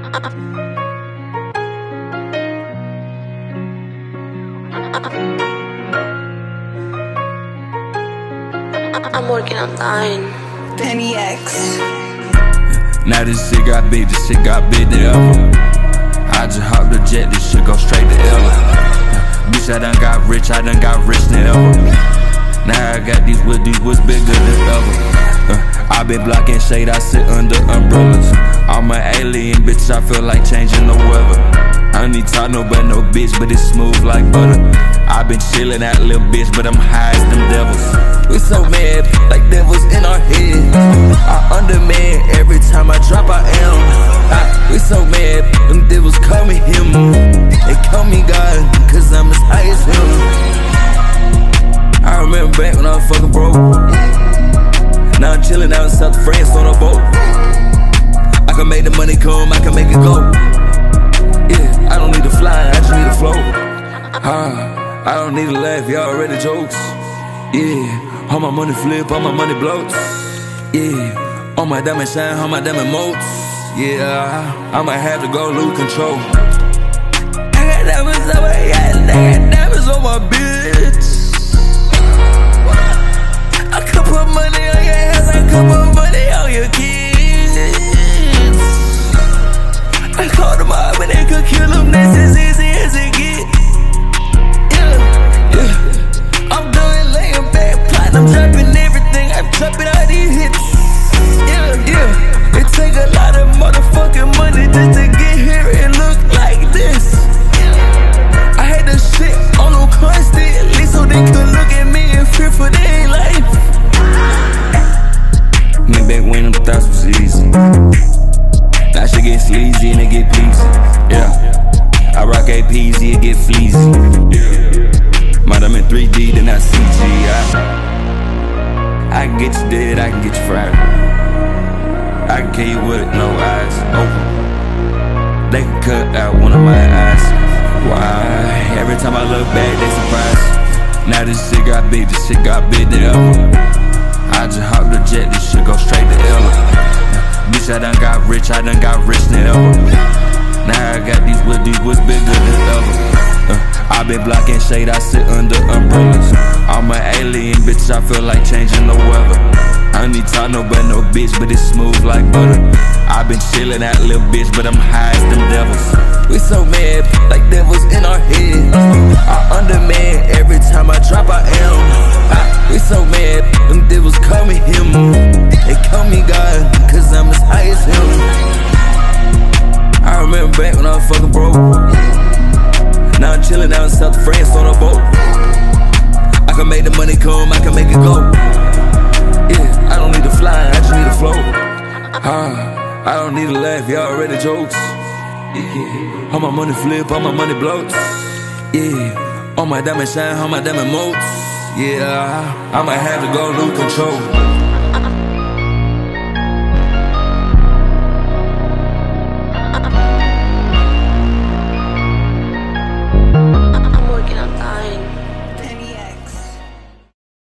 I'm working on dying. Penny X. Now this shit got big, this shit got big than ever. I just hopped the jet, this shit go straight to Ella. Bitch, I done got rich than ever. Now I got these woods bigger than ever. I been blocking shade, I sit under umbrellas. I'm an alien, bitch, I feel like changing the weather. I don't need to talk no bitch, but it's smooth like butter. I been chillin' that little bitch, but I'm high as them devils. We so mad, like devils in our head. I underman every time I drop, I am. We so mad, them devils call me him. They call me God, cause I'm as high as him. I remember back when I was fucking broke. Now I'm chillin' out in South France on a boat. I can make the money come, I can make it go. Yeah, I don't need to fly, I just need to float. I don't need to laugh, y'all already jokes. Yeah, all my money flip, all my money bloats. Yeah, all my diamond shine, all my diamond motes. Yeah, I might have to go lose control. I got diamonds on my yacht, I got diamonds on my bitch. I could put money on your ass, I could put money on your kids. I called them up and they could kill them, that's as easy as it get. Yeah, I'm doing laying back, plotting, I'm dropping everything, I'm dropping all these hits. Yeah, it take a lot of motherfucking money just to get here and look like this. I had the shit on them constantly so they could look at me and fear for their life. Man, back when them thoughts was easy, now shit get sleazy and it get pleasy. Yeah, I rock APZ, it get fleazy. Might I'm in 3D, then I CG. I can get you dead, I can get you fried. I can kill you with no eyes open. They can cut out one of my eyes. Why? Every time I look back, they surprised. Now this shit got big, this shit got big than ever. I just hopped the jet, this shit go straight to Ella. Bitch, I done got rich than ever. Now I got these woods bigger than ever. I been blocking shade, I sit under umbrellas. I'm an alien, bitch, I feel like changing the weather. I don't need to talk no bitch, but it's smooth like butter. I been chillin' that little bitch, but I'm high as them devils. We so mad, like devils in our head. I underman every time I drop, I am. We so mad, them devils call me him. They call me God, cause I'm as high as him. I remember back when I was fucking broke. Now I'm chillin' out in South France on a boat. I can make the money come, I can make it go. Yeah, I don't need to fly, I just need to float. I don't need to laugh, y'all already jokes. Yeah, all my money flip, all my money bloats. Yeah, all my diamond shine, all my diamond motes. Yeah, I might have to go lose control.